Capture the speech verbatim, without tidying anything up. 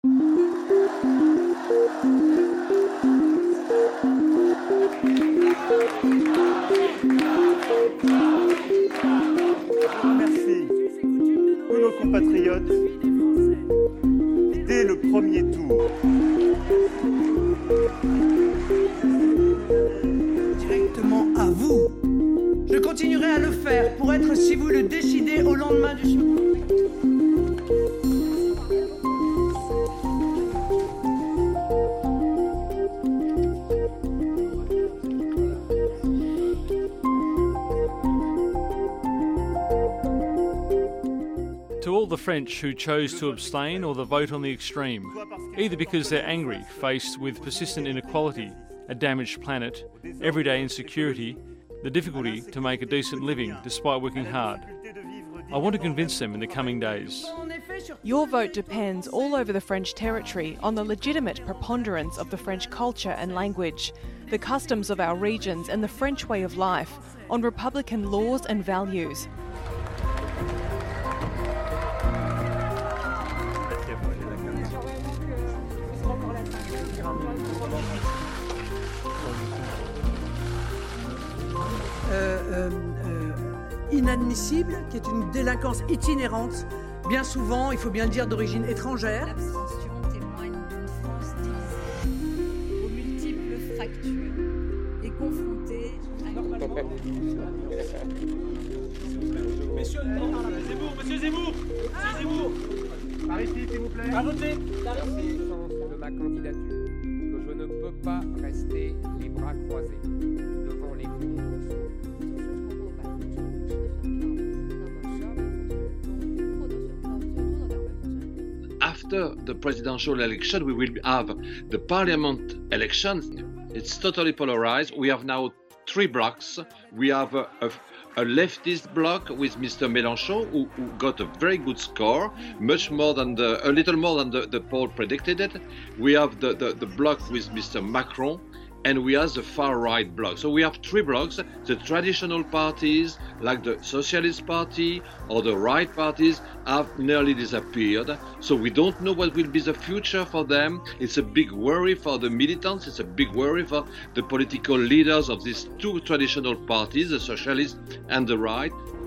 Merci tous nos compatriotes dès le premier tour. Directement à vous. Je continuerai à le faire pour être, si vous le décidez, au lendemain du scrutin. To all the French who chose to abstain or the vote on the extreme, either because they're angry, faced with persistent inequality, a damaged planet, everyday insecurity, the difficulty to make a decent living despite working hard. I want to convince them in the coming days. Your vote depends all over the French territory on the legitimate preponderance of the French culture and language, the customs of our regions and the French way of life, on republican laws and values. Euh, euh, euh, inadmissible, qui est une délinquance itinérante, bien souvent, il faut bien le dire, d'origine étrangère. L'abstention témoigne d'une France divisée, aux multiples fractures et confrontée à Messieurs, Zemmour, monsieur Zemmour, monsieur Zemmour, Par ici, s'il vous plaît. à voter. de ma candidature, que je ne peux pas rester les bras croisés devant les fous. After the presidential election, we will have the parliament elections. It's totally polarized. We have now three blocks. We have a, a, a leftist bloc with Mister Mélenchon, who, who got a very good score, much more than the, a little more than the, the poll predicted it. We have the, the, the bloc with Mister Macron, and we have the far-right bloc. So we have three blocks. The traditional parties, like the Socialist Party or the right parties, have nearly disappeared. So we don't know what will be the future for them. It's a big worry for the militants. It's a big worry for the political leaders of these two traditional parties, the Socialists and the right.